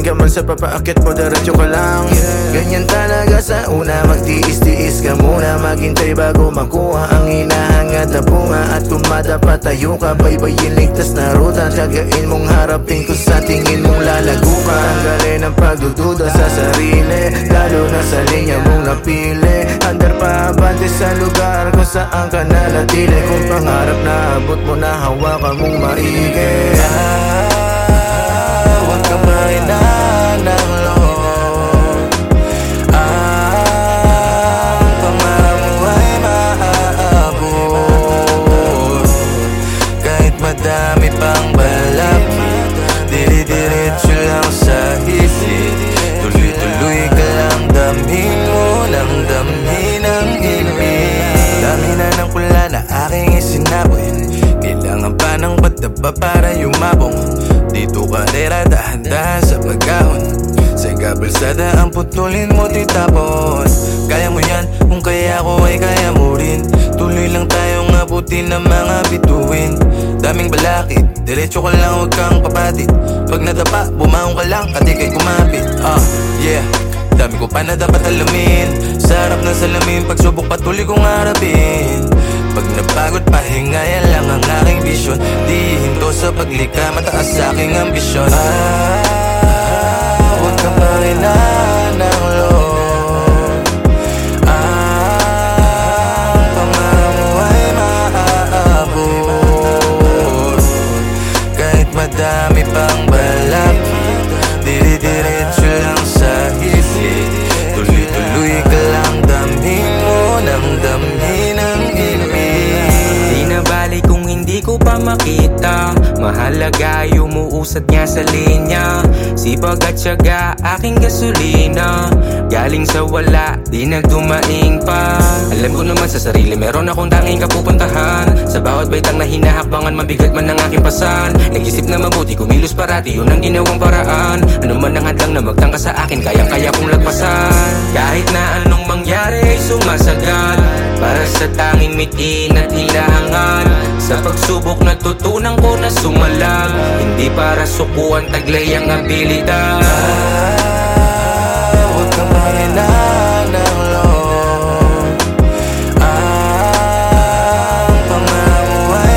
ka man sa papaakit mo, diretso ka lang. Ganyan talaga sa una, magtiis-tiis ka muna, maghintay bago makuha ang hinahangad na bunga. At kung madapatayo ka, baybayin ligtas na ruta, tiyagain mong harapin kung sa tingin mong lalago ka. Tanggalin ang pagdududa sa sarili, lalo na sa linya mong napili. Andar pa abante sa lugar kung saan ka nanatili. Kung pangarap na abot mo na, hawakan mong maigi. Huwag ka mahinaan ng loob. Ang pangarap mo ay maaabot. Kahit madami pang balakid, diri-diretso lang sa isip. Tuloy-tuloy ka lang, damhin mo ng damhin ang ibig. Dami na ng pula na aking isinabot, kailangan pa ng pataba para yumabong. Dito karera, dahan-dahan sa pagkaon. Sa kabalsada ang putulin mo titapon. Kaya mo yan, kung kaya ko ay kaya mo rin. Tuloy lang tayong abutin ng mga bituin. Daming balakid, diretso ka lang, huwag kang papatid. Pag nadapa, bumaong ka lang, katikay kumapit. Yeah, dami ko pa na dapat alamin. Sa harap ng salamin, pagsubok patuloy kong harapin. Pag napagod, pahinga, yan lang ang aking vision. Di hinto sa paglikha, mataas sa aking ambisyon. Huwag kang mahinaan ng loob. Ang pangarap mo ay maaabot. Kahit madami pang balakid, diri-diretso lang sa isip. Tuloy-tuloy ka lang, damhin mo ng damhin ang Di na bali kung hindi ko pa makita, mahalaga umuusad niya sa linya. Sipag at syaga, aking gasolina. Galing sa wala, di nagdumaing pa. Alam ko naman sa sarili, meron akong tanging kapupuntahan. Sa bawat baitang na hinahakbangan, mabigat man ang aking pasan. Nag-isip na mabuti, kumilos parati, yun ang ginawang paraan. Ano man ang hadlang na magtangka sa akin, kayang-kaya kong lagpasan. Kahit na anong mangyari ay sumasagat, para sa tanging mitin at hilahangan. Sa pagsubok natutunan ko na sumalag, hindi para sukuan, taglay ang abilidad. Huwag kang mahinaan ng loob. Ang pangarap mo ay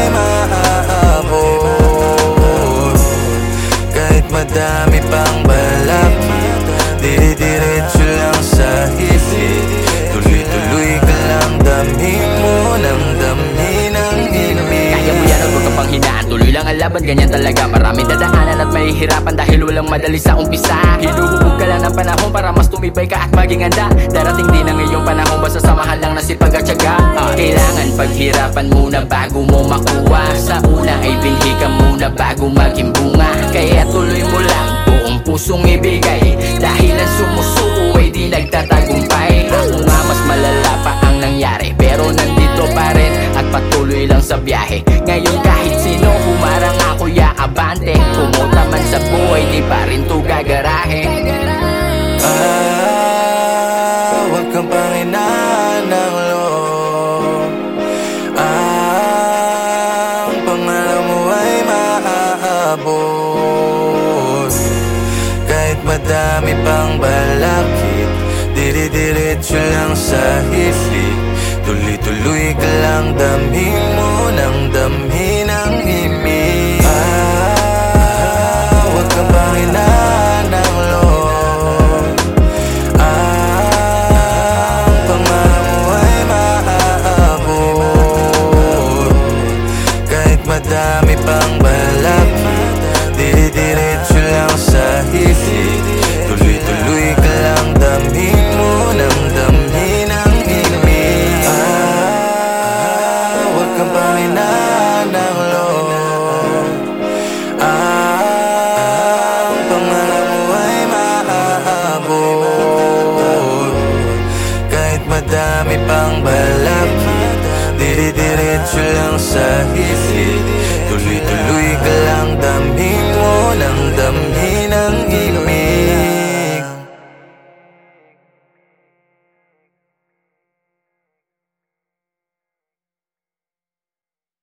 maaabot. Kahit madami pang balakid, diri-diretso lang sa isip. Tuloy-tuloy ka lang, damhin mo ng damhin ang ibig. Kaya mo yan, huwag kang panghinaan, tuloy lang ang laban, ganyan talaga. Maraming dadaanan at mahihirapan dahil walang madali sa umpisa. Hinuhubog ka lang ng panahon para mas tumibay ka at maging handa. Darating din ang iyong panahon, basta samahan lang na sipag at tiyaga. Kailangan paghirapan muna bago mo makuha. Sa una ay binhi ka muna bago maging bunga. Kaya tuloy mo lang, buong pusong ibigay. Dahil ang sumusuko ay di nagtatagumpay. Ako nga mas malala pa ang nangyari, pero nandito pa rin at patuloy lang sa biyahe. Ngayon kahit sino humarang ako yaabante. Kumuta man sa buhay, di pa rin to gagarahe. Huwag kang panghinaan ng loob. Ang pangarap mo ay maaabot. Kahit madami pang balakid, diri-diretso lang sa isip. Tuloy-tuloy ka lang, damhin mo ng damhin